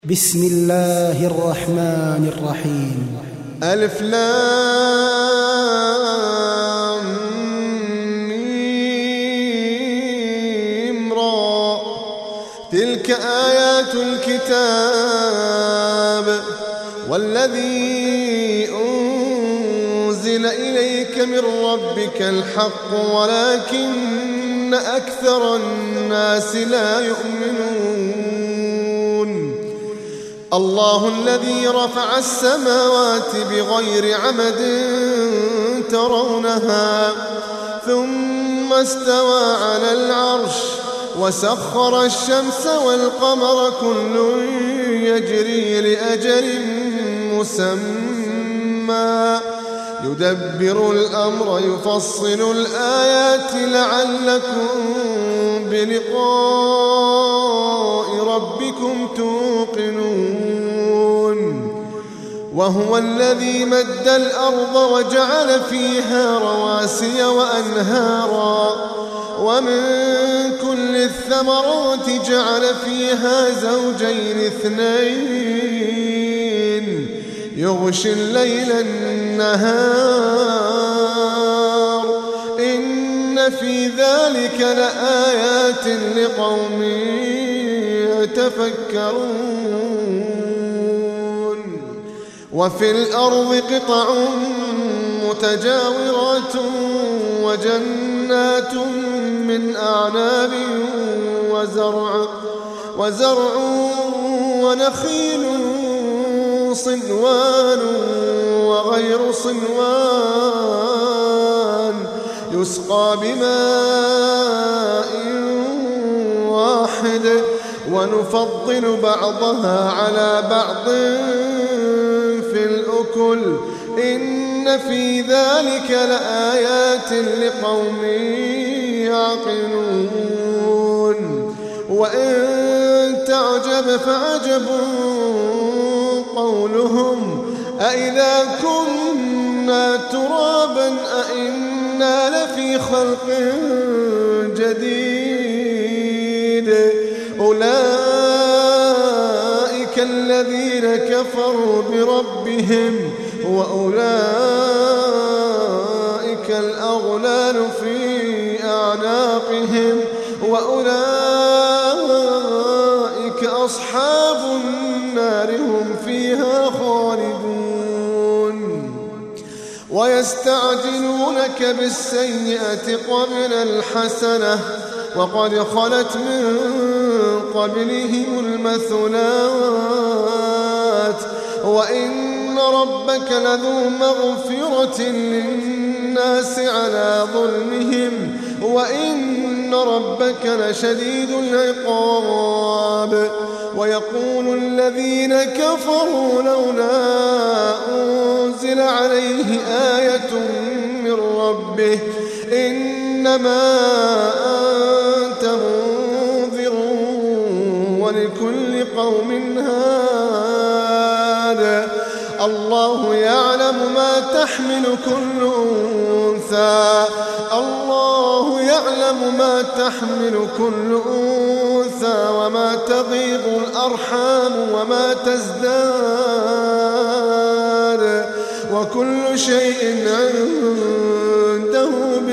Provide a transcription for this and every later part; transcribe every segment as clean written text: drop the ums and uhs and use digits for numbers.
بسم الله الرحمن الرحيم. ألف لام ميم را. تلك آيات الكتاب والذي أنزل إليك من ربك الحق ولكن أكثر الناس لا يؤمنون. الله الذي رفع السماوات بغير عمد ترونها ثم استوى على العرش وسخر الشمس والقمر كل يجري لأجل مسمى يدبر الأمر يفصل الآيات لعلكم بلقاء ربكم توقنون. وهو الذي مد الأرض وجعل فيها رواسي وأنهارا ومن كل الثمرات جعل فيها زوجين اثنين يغشي الليل النهار إن في ذلك لآيات لقوم يتفكرون. وفي الأرض قطع متجاورات وجنات من أعناب وزرع ونخيل صنوان وغير صنوان يسقى بماء واحد ونفضل بعضها على بعض في الأكل إن في ذلك لآيات لقوم يعقلون. وإن تعجب فعجب قولهم أإذا كنا ترابا أإنا لفي خلق جديد أولئك الذين كفروا بربهم وأولئك الأغلال في أعناقهم وأولئك أصحاب النار هم فيها خالدون. ويستعجلونك بالسيئة قبل الحسنة وقد خلت من قبلهم المثلات وإن ربك لذو مغفرة للناس على ظلمهم وإن ربك لشديد العقاب. ويقول الذين كفروا لولا أنزل عليه آية من ربه إنما أنت منذر ولكل قوم هاد. الله يعلم ما تحمل كل أنثى الله يعلم ما تحمل كل أنثى وما تغيض الأرحام وما تزداد وكل شيء عنده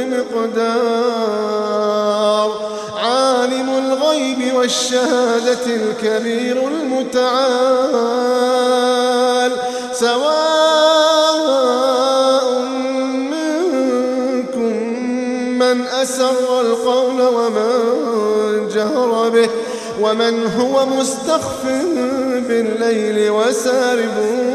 بمقدار. عالم الغيب والشهادة الكبير المتعال سواء منكم من أسر القول ومن جهر به ومن هو مستخف بالليل وسارب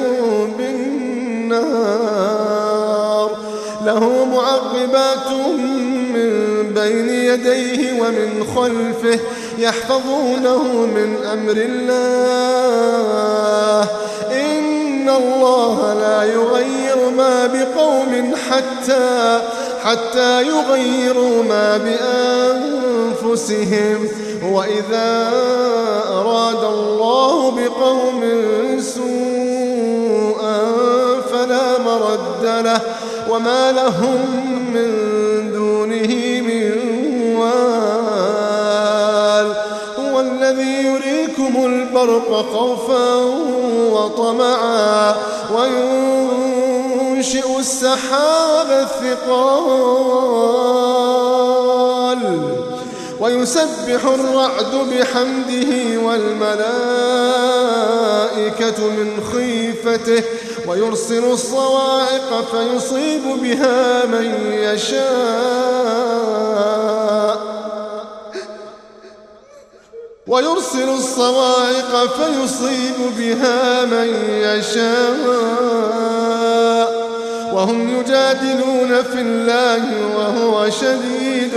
بالنهار له معقبات من بين يديه ومن خلفه يحفظونه من أمر الله إن الله لا يغير ما بقوم حتى يغيروا ما بأنفسهم وإذا أراد الله بقوم سوءا فلا مرد له وما لهم من دونه من وال. هو الذي يريكم البرق البرق خوفا وطمعا وينشئ السحاب الثقال ويسبح الرعد بحمده والملائكة من خيفته ويرسل الصواعق فيصيب بها من يشاء وهم يجادلون في الله وهو شديد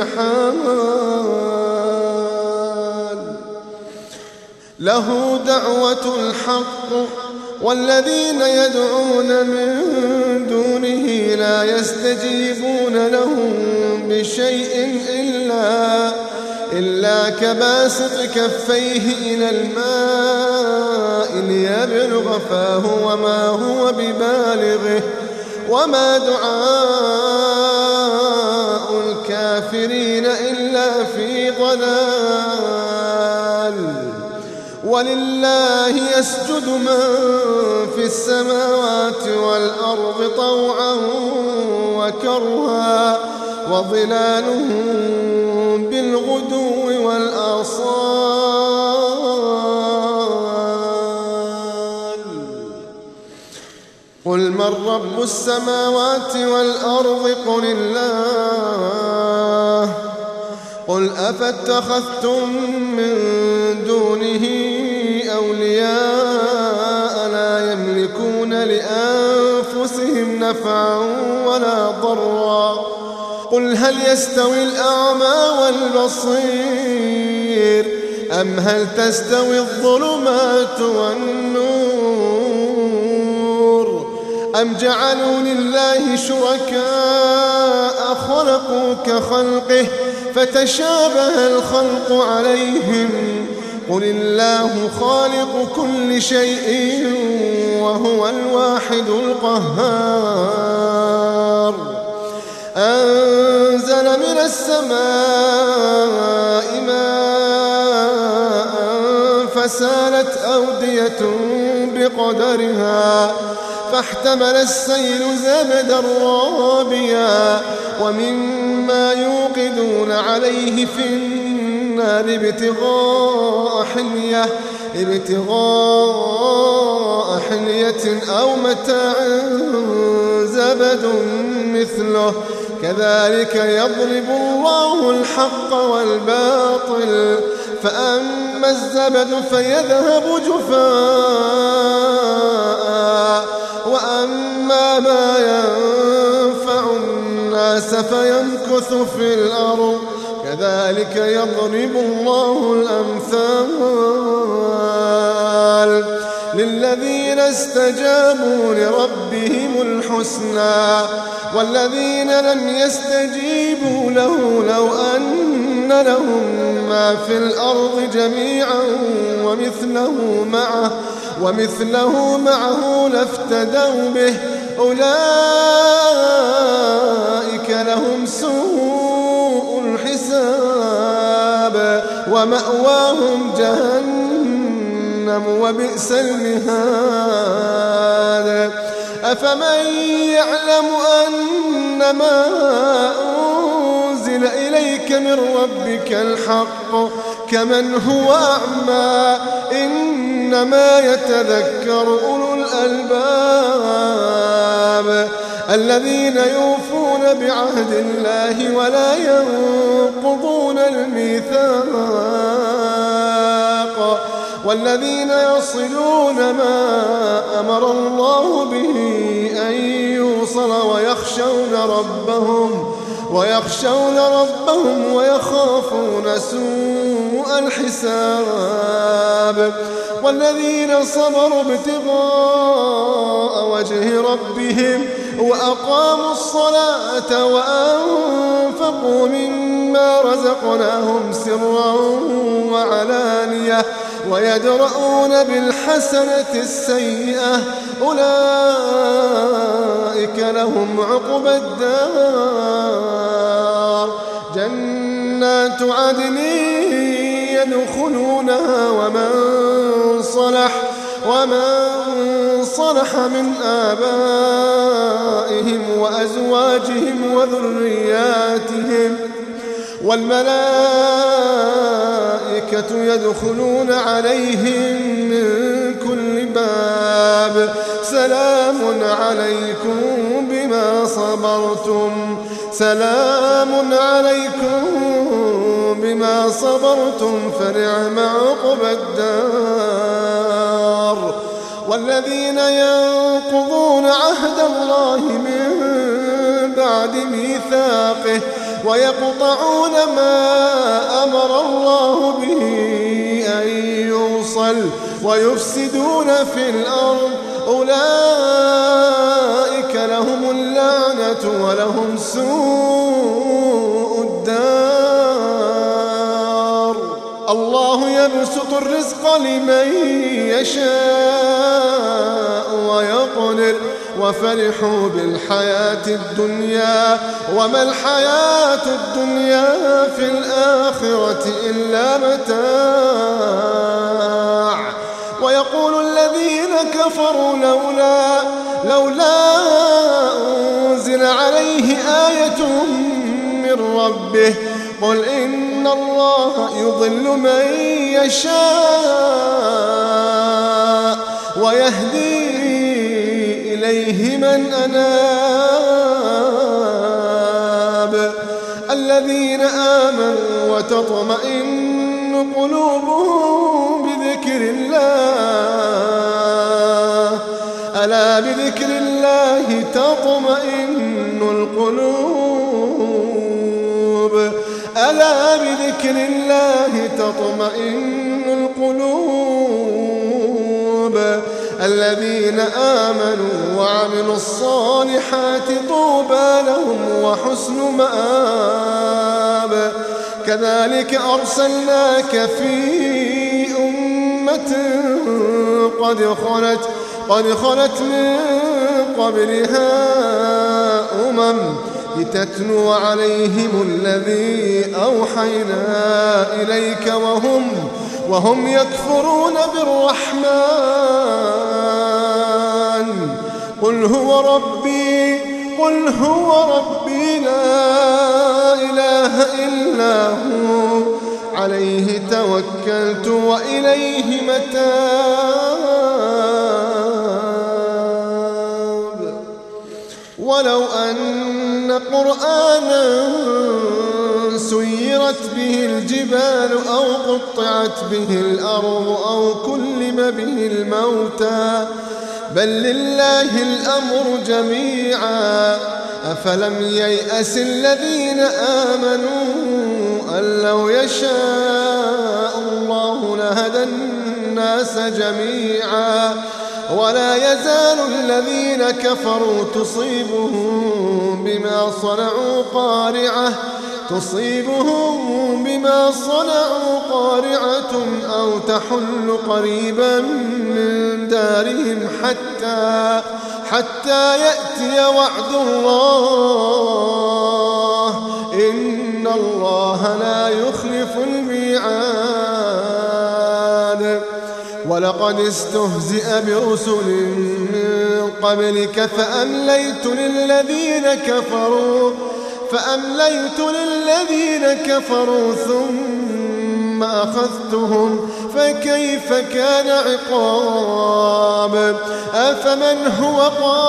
المحال له دعوة الحق والذين يدعون من دونه لا يستجيبون لهم بشيء إلا كباسط كفيه إلى الماء ليبلغ فاه وما هو ببالغه وما دعاء الكافرين إلا في ضلال ولله يسجد من في السماوات والأرض طوعا وكرها وظلالهم بالغدو والآصال قل من رب السماوات والأرض قل الله قل أفاتخذتم من دونه أولياء لا يملكون لأنفسهم نفعا ولا ضرا قل هل يستوي الأعمى والبصير أم هل تستوي الظلمات والنور أم جعلوا لله شركاء خلقوا كخلقه فتشابه الخلق عليهم قل الله خالق كل شيء وهو الواحد القهار أنزل من السماء ماء فسالت أودية بقدرها فاحتمل السيل زبدا رابيا ومما يوقدون عليه في النار ابتغاء حلية أو متاع زبد مثله كذلك يضرب الله الحق والباطل فأما الزبد فيذهب جفاء وأما ما ينفع الناس فيمكث في الأرض كذلك يضرب الله الأمثال للذين استجابوا لربهم الحسنى والذين لم يستجيبوا له لو أن لهم ما في الأرض جميعا ومثله معه لافتدوا به أولئك لهم سوء الحساب ومأواهم جهنم وبئس المهاد أفمن يعلم أنما أنزل إليك من ربك الحق كمن هو أعمى إنما يتذكر أولو الألباب الذين يوفون بعهد الله ولا ينقضون الميثاق والذين يصلون ما أمر الله به أن يوصل ويخشون ربهم ويخافون سوء الحساب والذين صبروا ابتغاء وجه ربهم وأقاموا الصلاة وأنفقوا مما رزقناهم سرا وعلانية ويدرؤون بالحسنة السيئة أولئك لهم عقبى الدار جنات عدن يدخلونها ومن صلح من آبائهم وأزواجهم وذرياتهم، والملائكة يدخلون عليهم من كل باب، سلام عليكم بما صبرتم فنعم عقبى الدار. والذين ينقضون عهد الله من بعد ميثاقه ويقطعون ما أمر الله به أن يوصل ويفسدون في الأرض، أولئك لهم اللعنة ولهم سوء الدار. الله يبسط الرزق لمن يشاء ويقدر، وفرحوا بالحياة الدنيا وما الحياة الدنيا في الآخرة إلا متاع. ويقول الذين كفروا لولا أنزل عليه آية من ربه، قل إن الله يضل من يشاء ويهدي إليه من أناب. الذين آمنوا وتطمئن قلوبهم بذكر الله، ألا بذكر الله تطمئن القلوب، ألا بذكر الله تطمئن القلوب. الذين آمنوا وعملوا الصالحات طوبى لهم وحسن مآب. كذلك أرسلناك في أمة قد خلت من قبلها لتتلو عليهم الذي أوحينا إليك وهم يكفرون بالرحمن. قل هو ربي لا إله إلا هو عليه توكلت وإليه متاب. ولو أن قرآنا سيرت به الجبال أو قطعت به الأرض أو كلم به الموتى، بل لله الأمر جميعا. أفلم ييأس الذين آمنوا أن لو يشاء الله لهدى الناس جميعا. ولا يزال الذين كفروا تصيبهم بما صنعوا قارعة أو تحل قريبا من دارهم حتى يأتي وعد الله، إن الله لا يخلف الميعاد. ولقد استهزئ برسل من قبلك فأمليت للذين كفروا ثم أخذتهم فكيف كان عقاب. أفمن هو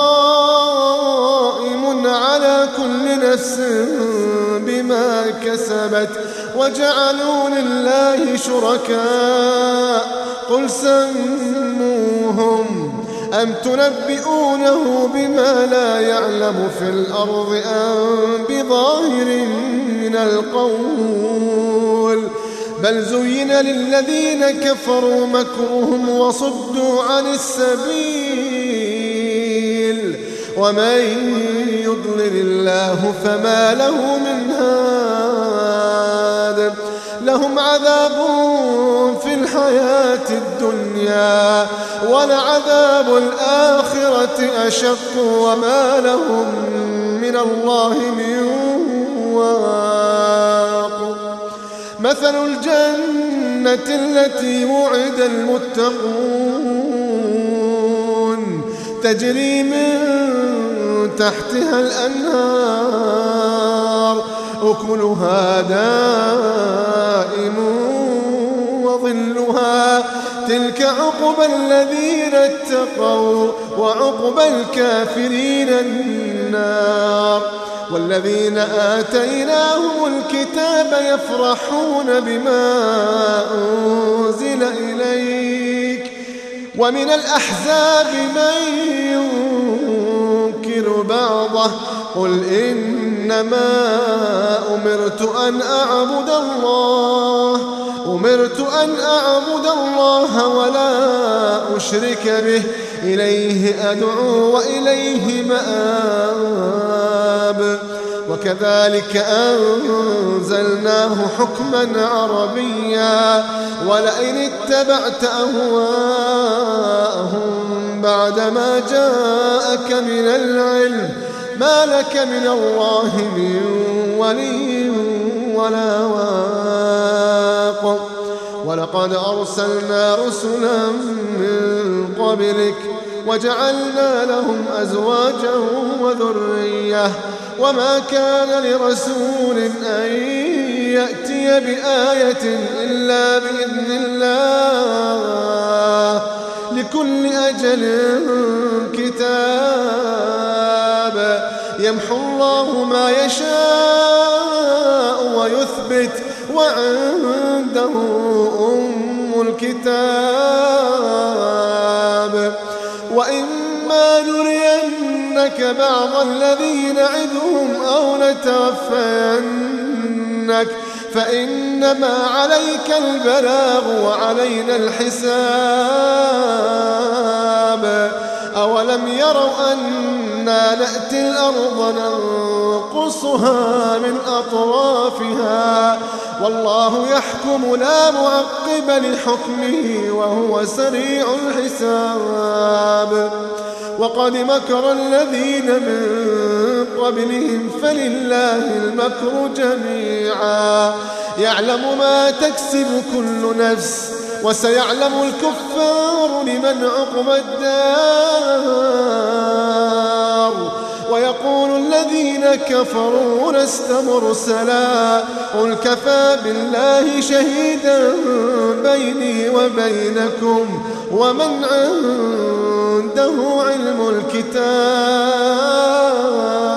قائم على كل نفس بما كسبت وجعلوا لله شركاء، قل سموهم أم تنبئونه بما لا يعلم في الأرض أم بظاهر من القول. بل زين للذين كفروا مكرهم وصدوا عن السبيل، ومن يضلل الله فما له من هاد. لهم عذاب في الحياة الدنيا ولعذاب الآخرة أشق وما لهم من الله من واق. مثل الجنة التي وعد المتقون تجري من تحتها الأنهار أكلها دائم وظلها تلك عقبى الذين اتقوا وعقبى الكافرين النار. والذين آتيناهم الكتاب يفرحون بما أنزل إليك ومن الأحزاب من ينكر بعضه قل إنما أمرت أن أعبد الله ولا أشرك به إليه أدعو وإليه مآب. وكذلك أنزلناه حكما عربيا ولئن اتبعت أهواءهم بعدما جاءك من العلم ما لك من الله من ولي ولا واق. ولقد أرسلنا رسلا من قبلك وجعلنا لهم أزواجا وذرية وما كان لرسول أن يأتي بآية إلا بإذن الله لكل أجل كتاب يمحو الله ما يشاء ويثبت وعنده أم الكتاب. وإما نرينك بعض الذي نعدهم أو نتوفينك فإنما عليك البلاغ وعلينا الحساب. أولم يروا أنا نأتي الأرض ننقصها من أطرافها والله يحكم لا معقب لحكمه وهو سريع الحساب. وقد مكر الذين من قبلهم فلله المكر جميعا يعلم ما تكسب كل نفس وسيعلم الكفار لمن عقبى الدار. ويقول الذين كفروا لست مرسلا قل كفى بالله شهيدا بيني وبينكم ومن عنده علم الكتاب.